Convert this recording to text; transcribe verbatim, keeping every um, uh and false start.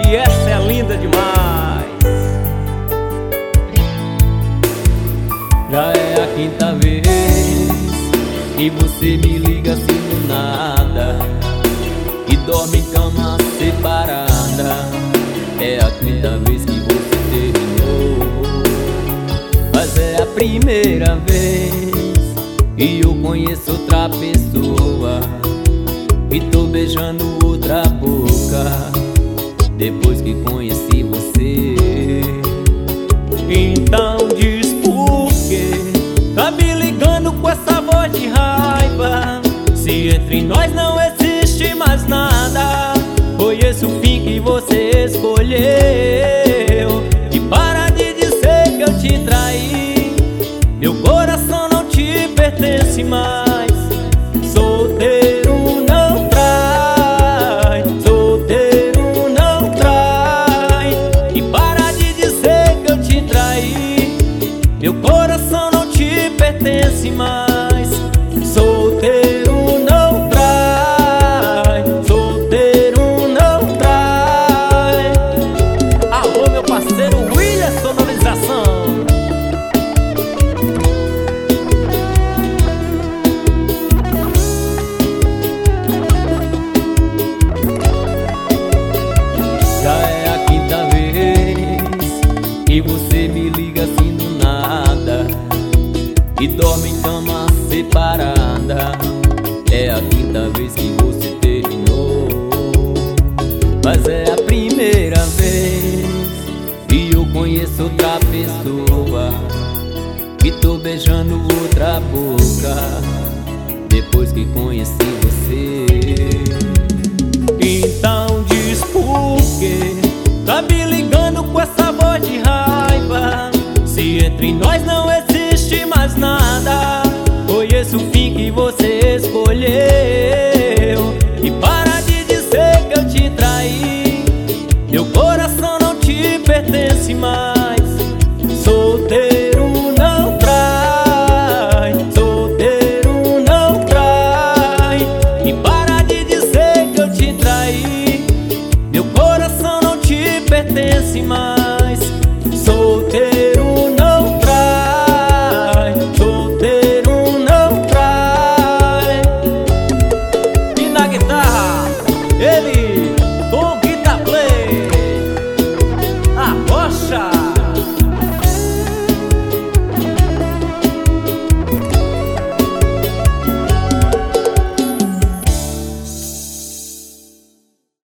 e essa é linda demais. Já é a quinta vez que você me liga assim do nada e dorme em cama separada. É a quinta vez que você terminou, mas é a primeira vez que eu conheço outra pessoa e tô beijando outra boca depois que conheci você. Então diz por quê tá me ligando com essa voz de raiva, se entre nós não existe mais nada. Foi esse o fim que você escolheu, e para de dizer que eu te traí. Meu coração não te pertence mais. Solteiro não trai, solteiro não trai. E para de dizer que eu te traí. Meu coração não te pertence mais. Solteiro não trai, solteiro não trai. Alô, meu parceiro William Sonorização. Já é a quinta vez que você me liga assim do nada e dorme em cama separada. É a quinta vez que você terminou, mas é a primeira vez que eu conheço outra pessoa e tô beijando outra boca depois que conheci